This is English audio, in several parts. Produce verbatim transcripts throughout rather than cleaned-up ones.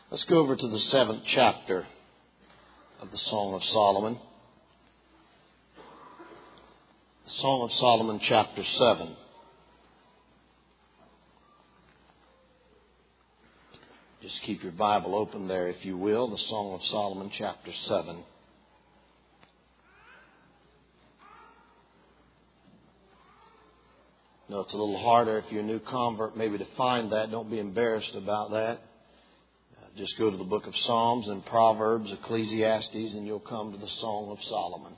Let's go over to the seventh chapter of the Song of Solomon. The Song of Solomon, chapter seven. Just keep your Bible open there, if you will. The Song of Solomon, chapter seven. No, it's a little harder if you're a new convert maybe to find that. Don't be embarrassed about that. Uh, just go to the book of Psalms and Proverbs, Ecclesiastes, and you'll come to the Song of Solomon.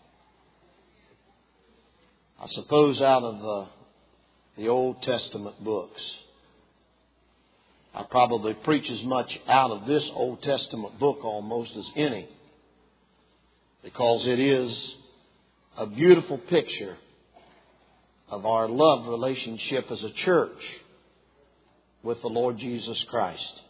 I suppose out of the, the Old Testament books, I probably preach as much out of this Old Testament book almost as any, because it is a beautiful picture of our love relationship as a church with the Lord Jesus Christ.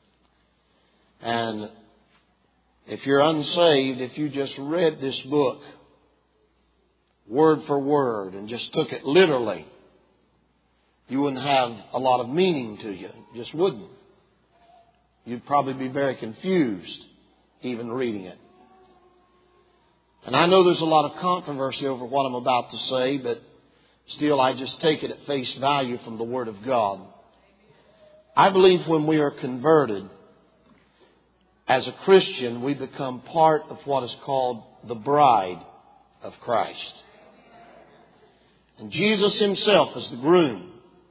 And if you're unsaved, if you just read this book word for word and just took it literally, you wouldn't have a lot of meaning to you. You just wouldn't. You'd probably be very confused even reading it. And I know there's a lot of controversy over what I'm about to say, but still, I just take it at face value from the Word of God. I believe when we are converted, as a Christian, we become part of what is called the bride of Christ. And Jesus Himself is the groom.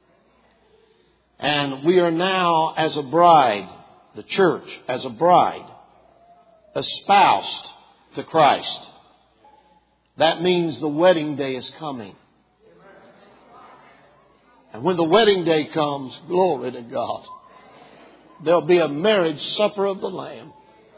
And we are now, as a bride, the church, as a bride, espoused to Christ. That means the wedding day is coming. And when the wedding day comes, glory to God, there'll be a marriage supper of the Lamb.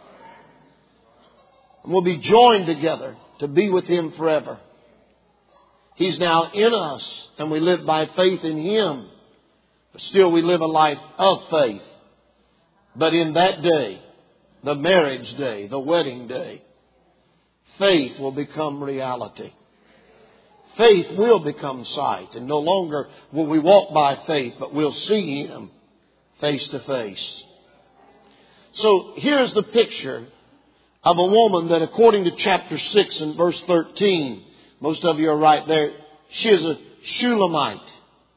And we'll be joined together to be with Him forever. He's now in us, and we live by faith in Him. But still we live a life of faith. But in that day, the marriage day, the wedding day, faith will become reality. Faith will become sight, and no longer will we walk by faith, but we'll see Him face to face. So here's the picture of a woman that, according to chapter six and verse thirteen, most of you are right there, she is a Shulamite.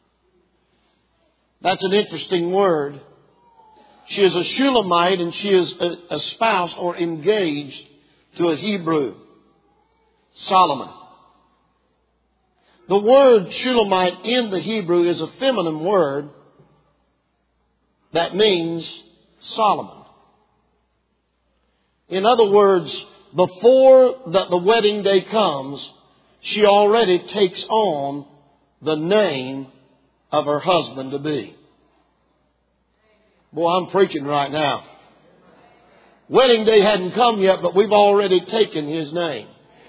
That's an interesting word. She is a Shulamite, and she is a, a spouse or engaged to a Hebrew, Solomon. The word Shulamite in the Hebrew is a feminine word that means Solomon. In other words, before the, the wedding day comes, she already takes on the name of her husband to be. Boy, I'm preaching right now. Wedding day hadn't come yet, but we've already taken his name.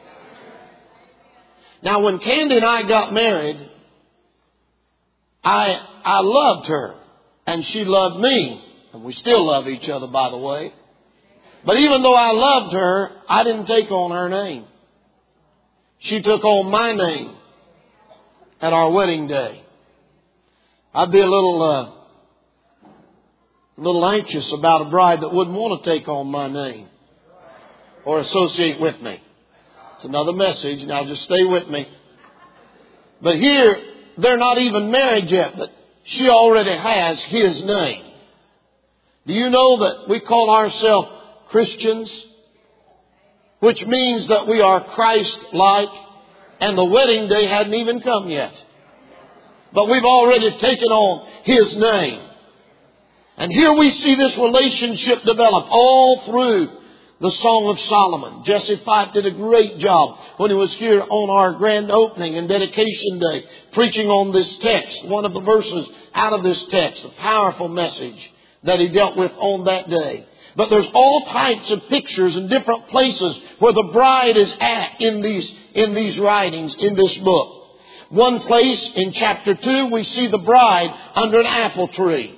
Now, when Candy and I got married, I I loved her, and she loved me. And we still love each other, by the way. But even though I loved her, I didn't take on her name. She took on my name at our wedding day. I'd be a little, uh, a little anxious about a bride that wouldn't want to take on my name or associate with me. It's another message. Now just stay with me. But here, they're not even married yet, but she already has his name. Do you know that we call ourselves Christians? Which means that we are Christ-like, and the wedding day hadn't even come yet. But we've already taken on his name. And here we see this relationship develop all through the Song of Solomon. Jesse Fife did a great job when he was here on our grand opening and dedication day, preaching on this text, one of the verses out of this text, a powerful message that he dealt with on that day. But there's all types of pictures in different places where the bride is at in these, in these writings, in this book. One place in chapter two, we see the bride under an apple tree.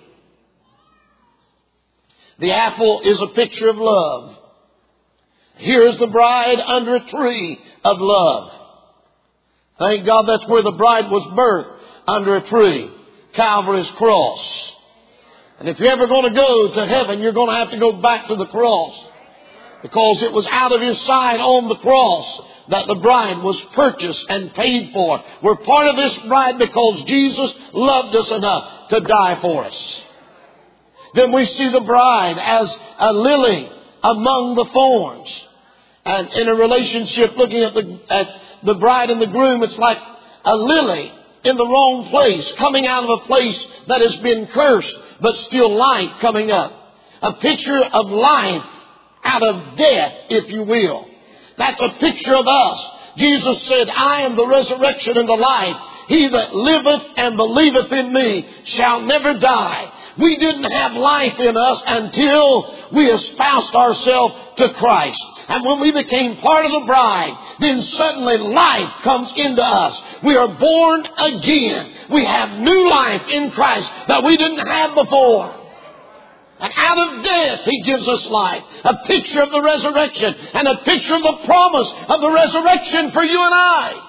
The apple is a picture of love. Here is the bride under a tree of love. Thank God that's where the bride was birthed, under a tree. Calvary's cross. And if you're ever going to go to heaven, you're going to have to go back to the cross. Because it was out of His side on the cross that the bride was purchased and paid for. We're part of this bride because Jesus loved us enough to die for us. Then we see the bride as a lily among the thorns. And in a relationship, looking at the, at the bride and the groom, it's like a lily in the wrong place, coming out of a place that has been cursed, but still life coming up. A picture of life out of death, if you will. That's a picture of us. Jesus said, I am the resurrection and the life. He that liveth and believeth in me shall never die. We didn't have life in us until we espoused ourselves to Christ. And when we became part of the bride, then suddenly life comes into us. We are born again. We have new life in Christ that we didn't have before. And out of death, He gives us life. A picture of the resurrection and a picture of the promise of the resurrection for you and I.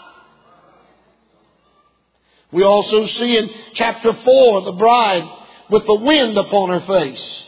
We also see in chapter four the bride with the wind upon her face.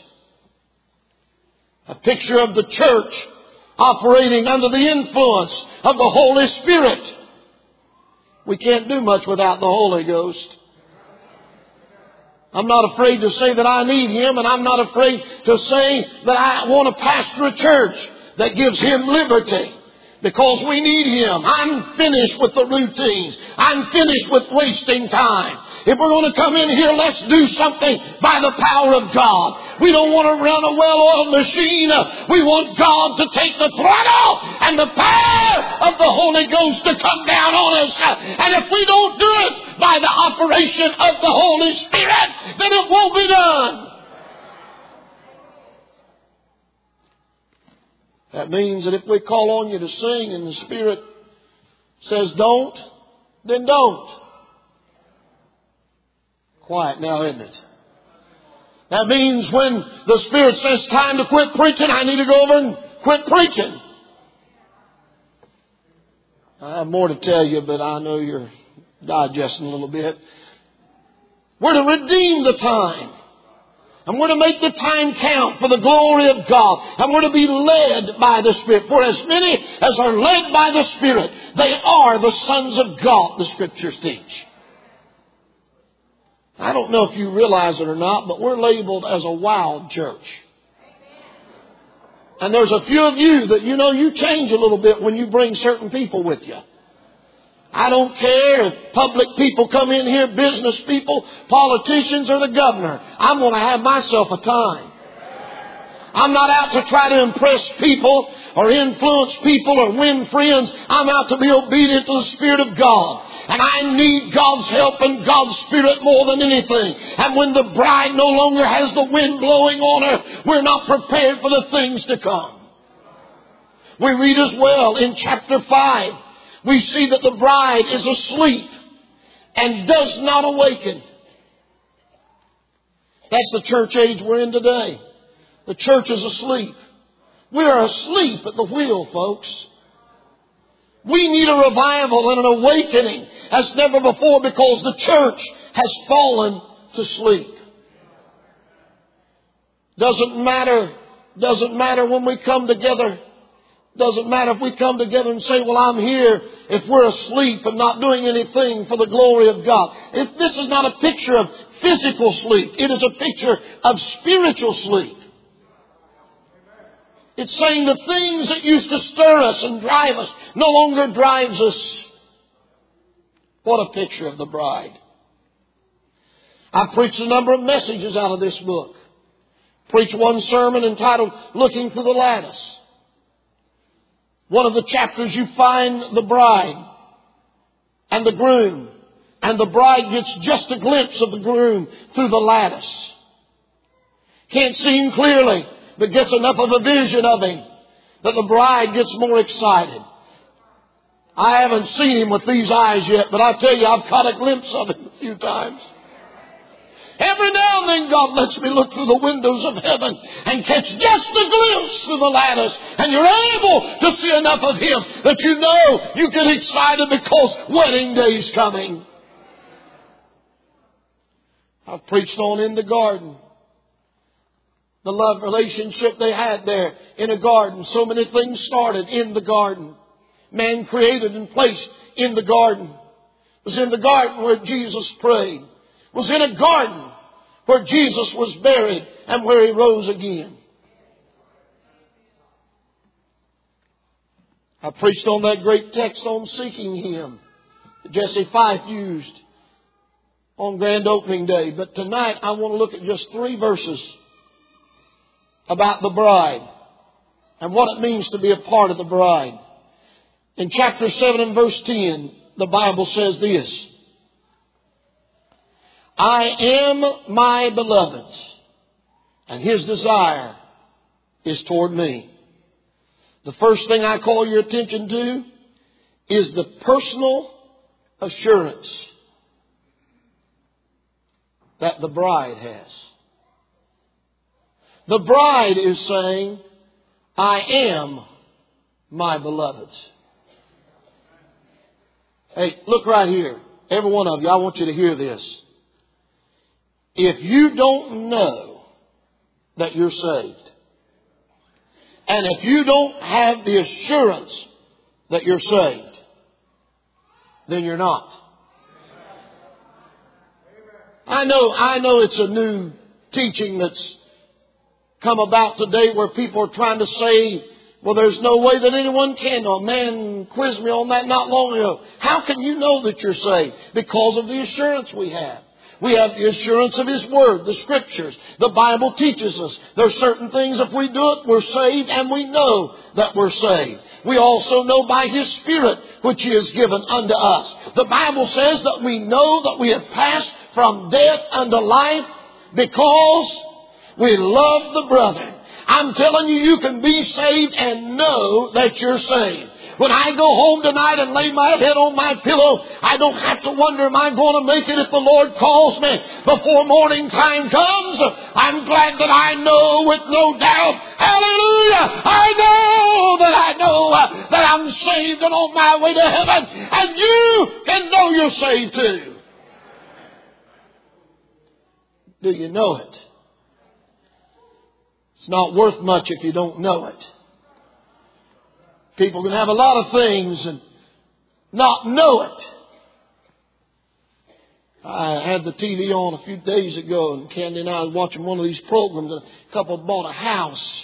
A picture of the church operating under the influence of the Holy Spirit. We can't do much without the Holy Ghost. I'm not afraid to say that I need Him, and I'm not afraid to say that I want to pastor a church that gives Him liberty. Because we need Him. I'm finished with the routines. I'm finished with wasting time. If we're going to come in here, let's do something by the power of God. We don't want to run a well-oiled machine. We want God to take the throttle and the power of the Holy Ghost to come down on us. And if we don't do it by the operation of the Holy Spirit, then it won't be done. That means that if we call on you to sing and the Spirit says don't, then don't. Quiet now, isn't it? That means when the Spirit says time to quit preaching, I need to go over and quit preaching. I have more to tell you, but I know you're digesting a little bit. We're to redeem the time. And we're to make the time count for the glory of God. And we're to be led by the Spirit. For as many as are led by the Spirit, they are the sons of God, the Scriptures teach. I don't know if you realize it or not, but we're labeled as a wild church. And there's a few of you that, you know, you change a little bit when you bring certain people with you. I don't care if public people come in here, business people, politicians, or the governor. I'm going to have myself a time. I'm not out to try to impress people or influence people or win friends. I'm out to be obedient to the Spirit of God. And I need God's help and God's Spirit more than anything. And when the bride no longer has the wind blowing on her, we're not prepared for the things to come. We read as well in chapter five. We see that the bride is asleep and does not awaken. That's the church age we're in today. The church is asleep. We are asleep at the wheel, folks. We need a revival and an awakening as never before because the church has fallen to sleep. Doesn't matter, doesn't matter when we come together. Doesn't matter if we come together and say, well, I'm here, if we're asleep and not doing anything for the glory of God. If this is not a picture of physical sleep. It is a picture of spiritual sleep. It's saying the things that used to stir us and drive us no longer drives us. What a picture of the bride. I've preached a number of messages out of this book. Preached one sermon entitled, Looking Through the Lattice. One of the chapters you find the bride and the groom. And the bride gets just a glimpse of the groom through the lattice. Can't see him clearly, but gets enough of a vision of him that the bride gets more excited. I haven't seen him with these eyes yet, but I tell you, I've caught a glimpse of him a few times. Every now and then God lets me look through the windows of heaven and catch just a glimpse through the lattice. And you're able to see enough of Him that you know you get excited because wedding day's coming. I've preached on in the garden. the love relationship they had there in a garden. So many things started in the garden. Man created and placed in the garden. It was in the garden where Jesus prayed. It was in a garden where Jesus was buried and where He rose again. I preached on that great text on seeking Him that Jesse Fife used on grand opening day. But tonight I want to look at just three verses about the bride and what it means to be a part of the bride. In chapter seven and verse ten, the Bible says this: I am my beloved's, and His desire is toward me. The first thing I call your attention to is the personal assurance that the bride has. The bride is saying, I am my beloved's. Hey, look right here. Every one of you, I want you to hear this. If you don't know that you're saved, and if you don't have the assurance that you're saved, then you're not. I know, I know it's a new teaching that's come about today where people are trying to say, well, there's no way that anyone can know. A man quizzed me on that not long ago. How can you know that you're saved? Because of the assurance we have. We have the assurance of His Word, the Scriptures. The Bible teaches us there's certain things, if we do it, we're saved, and we know that we're saved. We also know by His Spirit, which He has given unto us. The Bible says that we know that we have passed from death unto life because we love the brethren. I'm telling you, you can be saved and know that you're saved. When I go home tonight and lay my head on my pillow, I don't have to wonder, am I going to make it if the Lord calls me before morning time comes? I'm glad that I know with no doubt, hallelujah, I know that I know that I'm saved and on my way to heaven. And you can know you're saved too. Do you know it? It's not worth much if you don't know it. People can have a lot of things and not know it. I had the T V on a few days ago, and Candy and I was watching one of these programs, and a couple bought a house.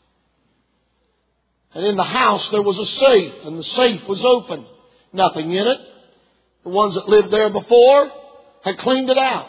And in the house there was a safe, and the safe was open. Nothing in it. The ones that lived there before had cleaned it out.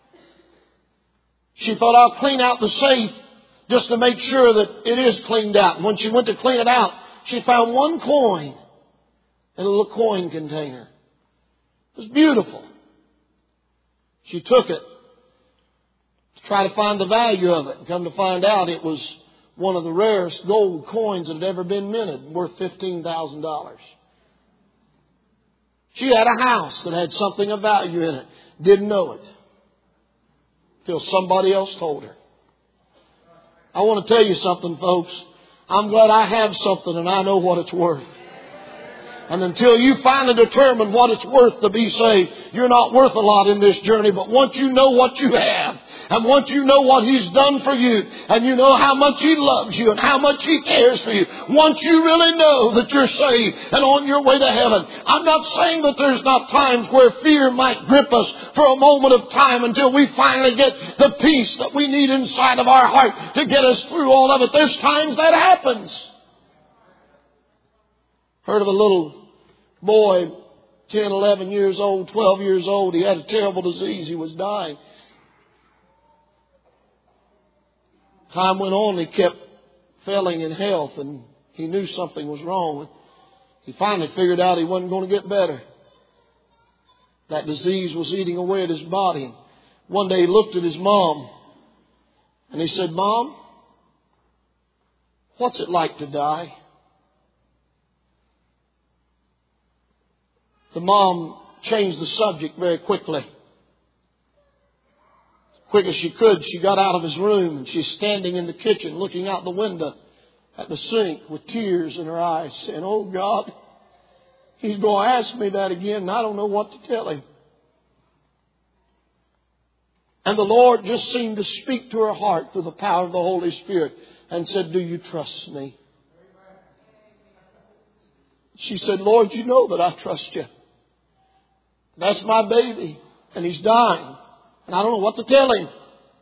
She thought, I'll clean out the safe just to make sure that it is cleaned out. And when she went to clean it out, she found one coin in a little coin container. It was beautiful. She took it to try to find the value of it. And come to find out, it was one of the rarest gold coins that had ever been minted, worth fifteen thousand dollars. She had a house that had something of value in it. Didn't know it till somebody else told her. I want to tell you something, folks. I'm glad I have something and I know what it's worth. And until you finally determine what it's worth to be saved, you're not worth a lot in this journey. But once you know what you have, and once you know what He's done for you, and you know how much He loves you and how much He cares for you, once you really know that you're saved and on your way to heaven, I'm not saying that there's not times where fear might grip us for a moment of time until we finally get the peace that we need inside of our heart to get us through all of it. There's times that happens. Heard of a little boy, ten, eleven years old, twelve years old. He had a terrible disease. He was dying. Time went on, he kept failing in health, and he knew something was wrong. He finally figured out he wasn't going to get better. That disease was eating away at his body. One day he looked at his mom, and he said, Mom, what's it like to die? The mom changed the subject very quickly. Quick as she could, she got out of his room, and she's standing in the kitchen looking out the window at the sink with tears in her eyes, saying, oh God, He's going to ask me that again, and I don't know what to tell Him. And the Lord just seemed to speak to her heart through the power of the Holy Spirit and said, do you trust me? She said, Lord, you know that I trust you. That's my baby. And he's dying. And I don't know what to tell him.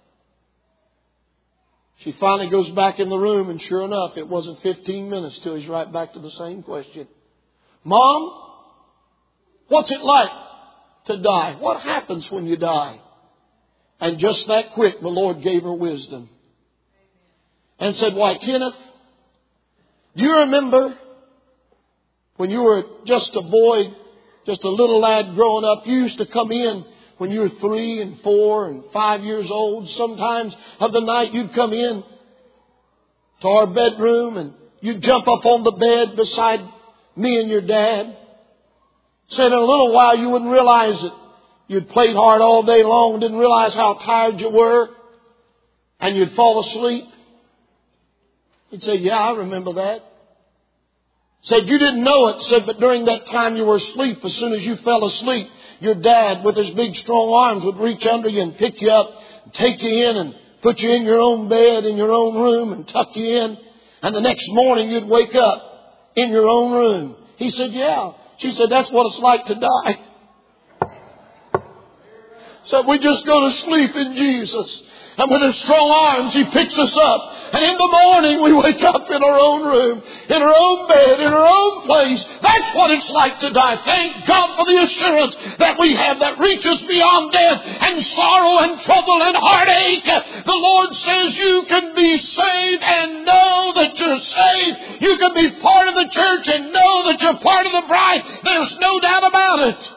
She finally goes back in the room, and sure enough, it wasn't fifteen minutes till he's right back to the same question. Mom, what's it like to die? What happens when you die? And just that quick, the Lord gave her wisdom. And said, why, Kenneth, do you remember when you were just a boy, just a little lad growing up, you used to come in when you were three and four and five years old. Sometimes of the night you'd come in to our bedroom and you'd jump up on the bed beside me and your dad. Said in a little while you wouldn't realize it. You'd played hard all day long, didn't realize how tired you were, and you'd fall asleep. He'd say, yeah, I remember that. Said you didn't know it. Said, but during that time you were asleep, as soon as you fell asleep, your dad with his big strong arms would reach under you and pick you up, and take you in and put you in your own bed, in your own room and tuck you in. And the next morning you'd wake up in your own room. He said, yeah. She said, that's what it's like to die. So we just go to sleep in Jesus. And with His strong arms, He picks us up. And in the morning, we wake up in our own room, in our own bed, in our own place. That's what it's like to die. Thank God for the assurance that we have that reaches beyond death and sorrow and trouble and heartache. The Lord says you can be saved and know that you're saved. You can be part of the church and know that you're part of the bride. There's no doubt about it.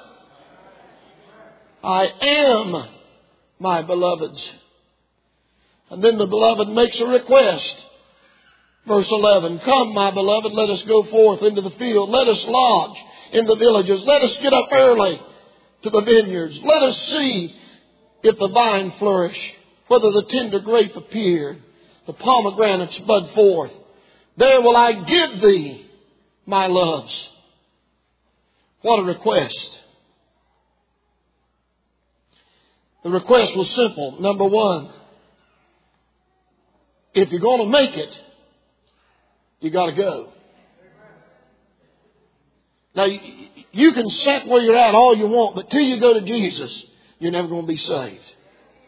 I am my beloved's. And then the beloved makes a request. Verse eleven, come, my beloved, let us go forth into the field. Let us lodge in the villages. Let us get up early to the vineyards. Let us see if the vine flourish, whether the tender grape appear, the pomegranates bud forth. There will I give thee my loves. What a request. The request was simple. Number one, if you're going to make it, you got to go. Now, you can sit where you're at all you want, but till you go to Jesus, you're never going to be saved.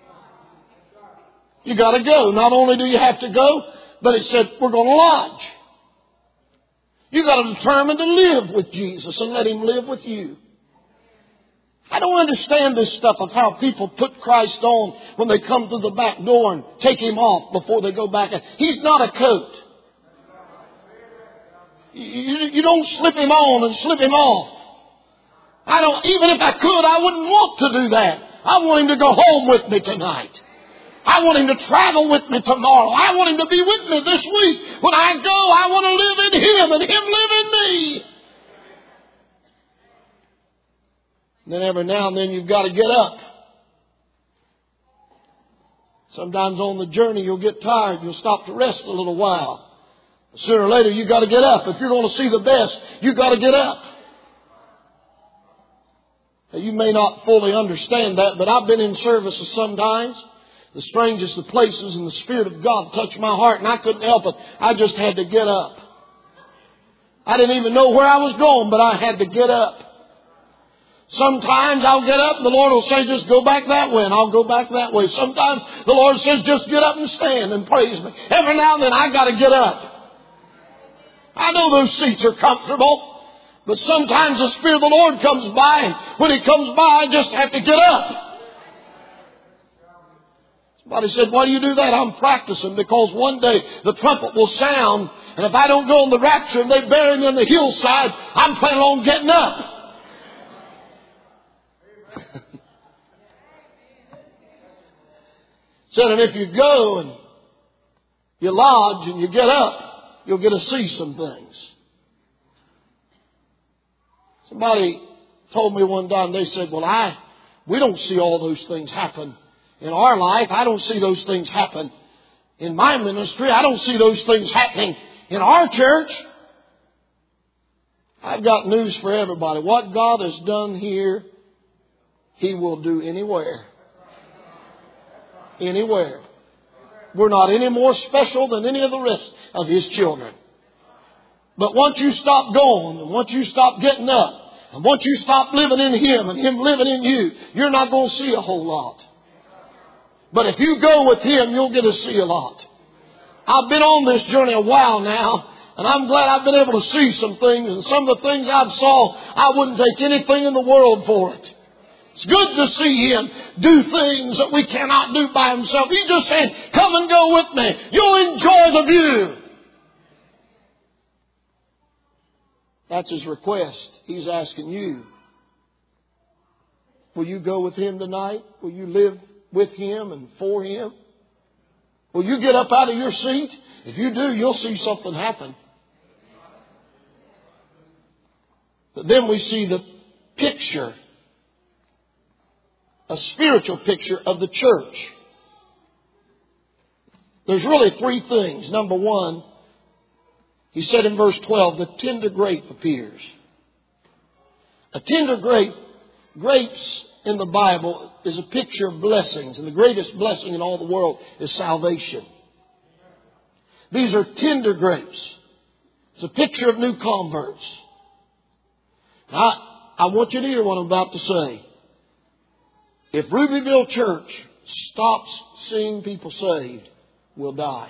You got to go. Not only do you have to go, but it said we're going to lodge. You got to determine to live with Jesus and let Him live with you. I don't understand this stuff of how people put Christ on when they come through the back door and take Him off before they go back in. He's not a coat. You, you don't slip Him on and slip Him off. I don't, even if I could, I wouldn't want to do that. I want Him to go home with me tonight. I want Him to travel with me tomorrow. I want Him to be with me this week. When I go, I want to live in Him and Him live in me. Then every now and then you've got to get up. Sometimes on the journey you'll get tired. You'll stop to rest a little while. But sooner or later you've got to get up. If you're going to see the best, you've got to get up. Now, you may not fully understand that, but I've been in services sometimes, the strangest of places, and the Spirit of God touched my heart and I couldn't help it. I just had to get up. I didn't even know where I was going, but I had to get up. Sometimes I'll get up and the Lord will say, just go back that way, and I'll go back that way. Sometimes the Lord says, just get up and stand and praise me. Every now and then I got to get up. I know those seats are comfortable, but sometimes the Spirit of the Lord comes by, and when He comes by, I just have to get up. Somebody said, why do you do that? I'm practicing because one day the trumpet will sound, and if I don't go on the rapture and they bury me on the hillside, I'm planning on getting up. Said, and if you go and you lodge and you get up, you'll get to see some things. Somebody told me one time, they said, well, I, we don't see all those things happen in our life. I don't see those things happen in my ministry. I don't see those things happening in our church. I've got news for everybody. What God has done here, He will do anywhere. anywhere. We're not any more special than any of the rest of His children. But once you stop going, and once you stop getting up, and once you stop living in Him and Him living in you, you're not going to see a whole lot. But if you go with Him, you'll get to see a lot. I've been on this journey a while now, and I'm glad I've been able to see some things. And some of the things I've saw, I wouldn't take anything in the world for it. It's good to see Him do things that we cannot do by Himself. He just said, come and go with me. You'll enjoy the view. That's His request. He's asking you. Will you go with Him tonight? Will you live with Him and for Him? Will you get up out of your seat? If you do, you'll see something happen. But then we see the picture, a spiritual picture of the church. There's really three things. Number one, He said in verse twelve, the tender grape appears. A tender grape, grapes in the Bible is a picture of blessings. And the greatest blessing in all the world is salvation. These are tender grapes. It's a picture of new converts. Now, I, I want you to hear what I'm about to say. If Rubyville Church stops seeing people saved, we'll die.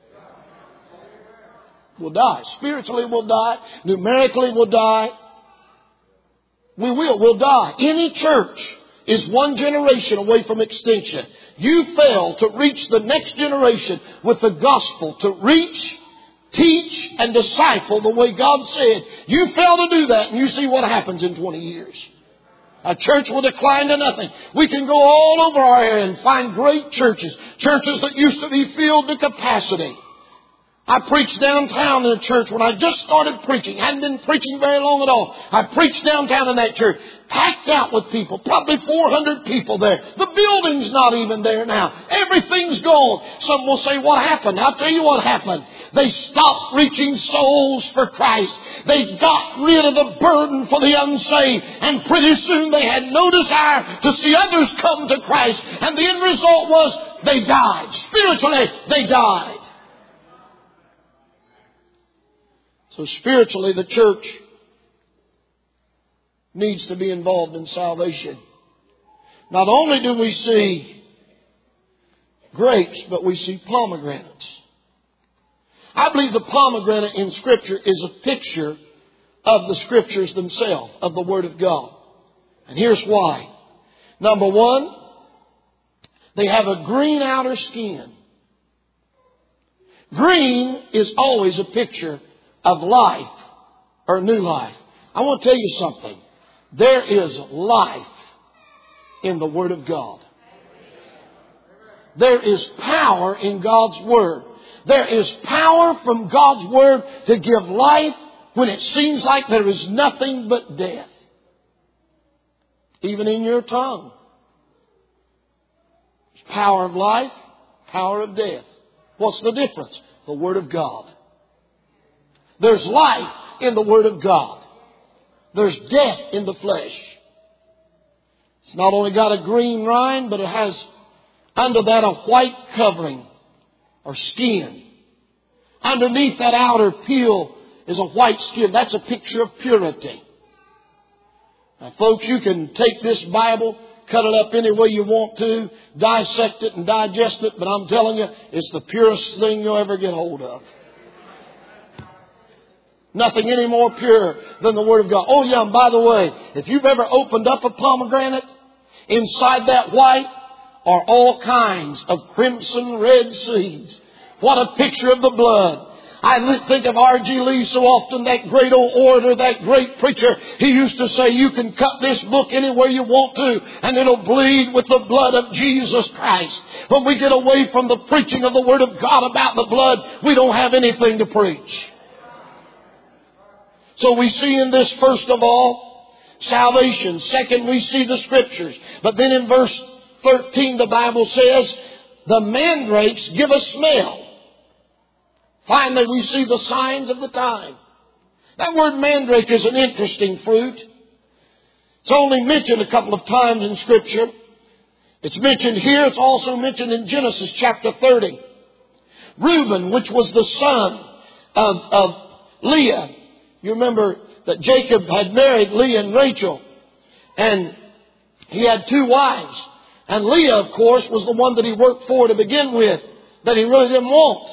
We'll die. Spiritually, we'll die. Numerically, we'll die. We will. We'll die. Any church is one generation away from extinction. You fail to reach the next generation with the gospel, to reach, teach, and disciple the way God said. You fail to do that, and you see what happens in twenty years. A church will decline to nothing. We can go all over our area and find great churches. Churches that used to be filled to capacity. I preached downtown in a church when I just started preaching. I hadn't been preaching very long at all. I preached downtown in that church. Packed out with people. Probably four hundred people there. The building's not even there now. Everything's gone. Some will say, what happened? I'll tell you what happened. They stopped reaching souls for Christ. They got rid of the burden for the unsaved. And pretty soon they had no desire to see others come to Christ. And the end result was they died. Spiritually, they died. So spiritually, the church needs to be involved in salvation. Not only do we see grapes, but we see pomegranates. I believe the pomegranate in Scripture is a picture of the Scriptures themselves, of the Word of God. And here's why. Number one, they have a green outer skin. Green is always a picture of life or new life. I want to tell you something. There is life in the Word of God. There is power in God's Word. There is power from God's Word to give life when it seems like there is nothing but death. Even in your tongue. There's power of life, power of death. What's the difference? The Word of God. There's life in the Word of God. There's death in the flesh. It's not only got a green rind, but it has under that a white covering or skin. Underneath that outer peel is a white skin. That's a picture of purity. Now, folks, you can take this Bible, cut it up any way you want to, dissect it and digest it, but I'm telling you, it's the purest thing you'll ever get hold of. Nothing any more pure than the Word of God. Oh yeah, and by the way, if you've ever opened up a pomegranate, inside that white are all kinds of crimson red seeds. What a picture of the blood. I think of R G Lee so often, that great old orator, that great preacher. He used to say, you can cut this book anywhere you want to, and it'll bleed with the blood of Jesus Christ. When we get away from the preaching of the Word of God about the blood, we don't have anything to preach. So we see in this, first of all, salvation. Second, we see the Scriptures. But then in verse thirteen, the Bible says, the mandrakes give a smell. Finally, we see the signs of the time. That word mandrake is an interesting fruit. It's only mentioned a couple of times in Scripture. It's mentioned here. It's also mentioned in Genesis chapter thirty. Reuben, which was the son of, of Leah. You remember that Jacob had married Leah and Rachel. And he had two wives. And Leah, of course, was the one that he worked for to begin with, that he really didn't want.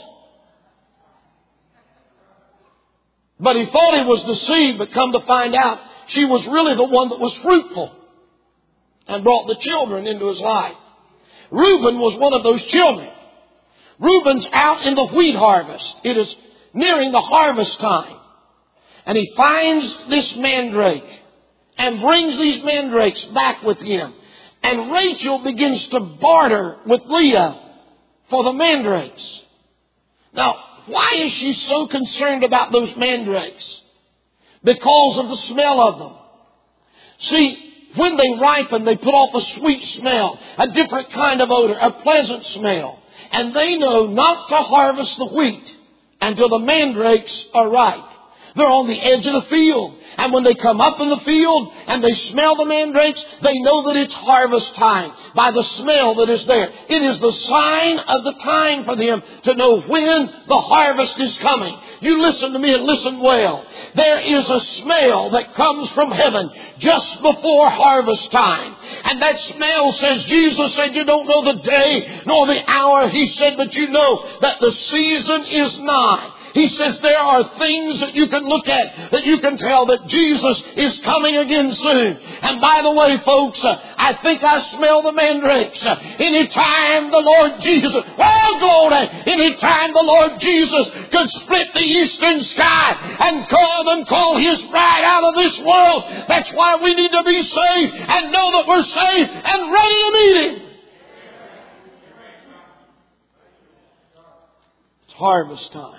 But he thought he was deceived, but come to find out, she was really the one that was fruitful and brought the children into his life. Reuben was one of those children. Reuben's out in the wheat harvest. It is nearing the harvest time. And he finds this mandrake and brings these mandrakes back with him. And Rachel begins to barter with Leah for the mandrakes. Now, why is she so concerned about those mandrakes? Because of the smell of them. See, when they ripen, they put off a sweet smell, a different kind of odor, a pleasant smell. And they know not to harvest the wheat until the mandrakes are ripe. They're on the edge of the field. And when they come up in the field and they smell the mandrakes, they know that it's harvest time by the smell that is there. It is the sign of the time for them to know when the harvest is coming. You listen to me and listen well. There is a smell that comes from heaven just before harvest time. And that smell says, Jesus said, you don't know the day nor the hour. He said, but you know that the season is nigh. He says there are things that you can look at, that you can tell that Jesus is coming again soon. And by the way, folks, uh, I think I smell the mandrakes. Uh, anytime the Lord Jesus, well, glory, anytime the Lord Jesus could split the eastern sky and call and call His bride out of this world, that's why we need to be saved and know that we're saved and ready to meet Him. It's harvest time.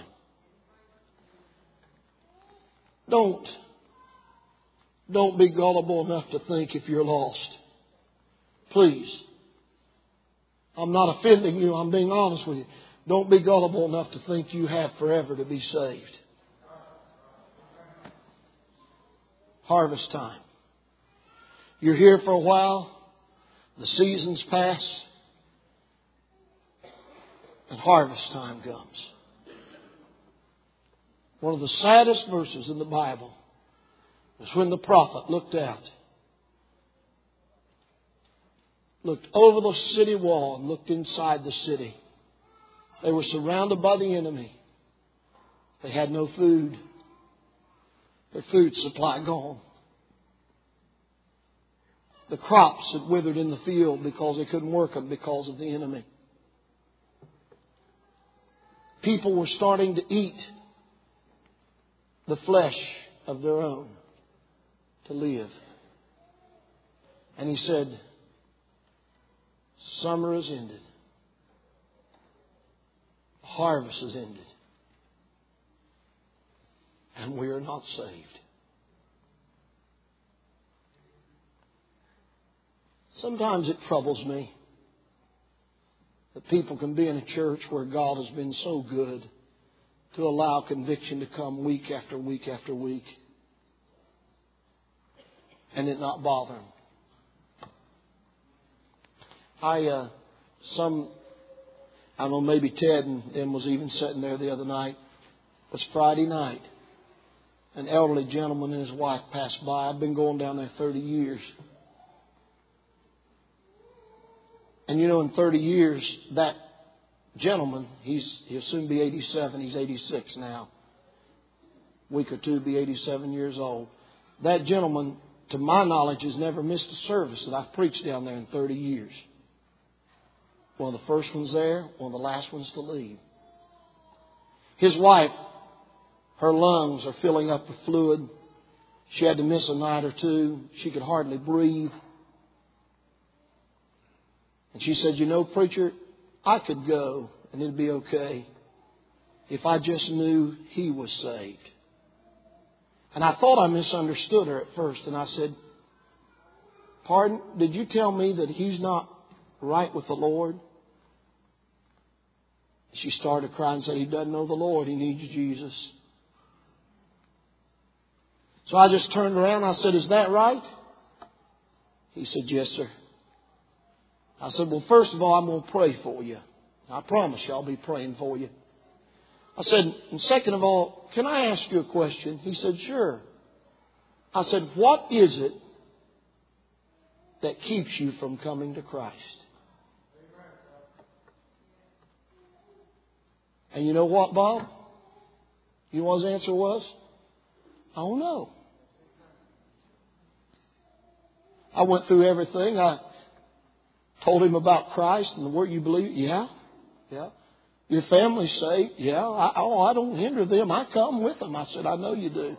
Don't, don't be gullible enough to think if you're lost. Please. I'm not offending you. I'm being honest with you. Don't be gullible enough to think you have forever to be saved. Harvest time. You're here for a while. The seasons pass. And harvest time comes. One of the saddest verses in the Bible is when the prophet looked out, looked over the city wall and looked inside the city. They were surrounded by the enemy. They had no food. Their food supply gone. The crops had withered in the field because they couldn't work them because of the enemy. People were starting to eat the flesh of their own to live. And he said, summer is ended. The harvest is ended. And we are not saved. Sometimes it troubles me that people can be in a church where God has been so good to allow conviction to come week after week after week and it not bother them. I, uh, some, I don't know, maybe Ted and them was even sitting there the other night. It was Friday night. An elderly gentleman and his wife passed by. I've been going down there thirty years. And you know, in thirty years, that gentleman, he's, he'll soon be eighty-seven. He's eighty-six now. A week or two, be eighty-seven years old. That gentleman, to my knowledge, has never missed a service that I've preached down there in thirty years. One of the first ones there, one of the last ones to leave. His wife, her lungs are filling up with fluid. She had to miss a night or two. She could hardly breathe. And she said, you know, preacher, I could go and it'd be okay if I just knew he was saved. And I thought I misunderstood her at first. And I said, pardon, did you tell me that he's not right with the Lord? She started crying and said, he doesn't know the Lord. He needs Jesus. So I just turned around and I said, is that right? He said, yes, sir. I said, well, first of all, I'm going to pray for you. I promise you I'll be praying for you. I said, and second of all, can I ask you a question? He said, sure. I said, what is it that keeps you from coming to Christ? And you know what, Bob? You know what his answer was? I don't know. I went through everything. I told him about Christ and the word you believe. Yeah, yeah. Your family's saved. Yeah. I, oh, I don't hinder them. I come with them. I said, I know you do.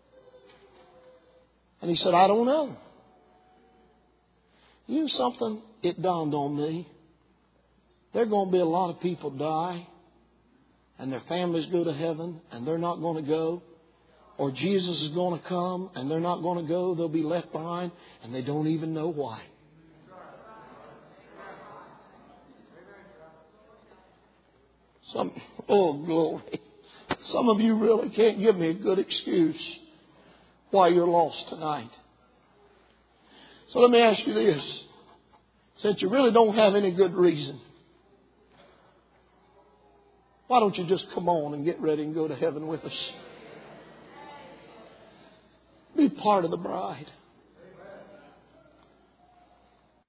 And he said, I don't know. You know something? It dawned on me. There are going to be a lot of people die and their families go to heaven and they're not going to go. Or Jesus is going to come and they're not going to go. They'll be left behind and they don't even know why. Some, oh, glory. Some of you really can't give me a good excuse why you're lost tonight. So let me ask you this. Since you really don't have any good reason, why don't you just come on and get ready and go to heaven with us? Be part of the bride.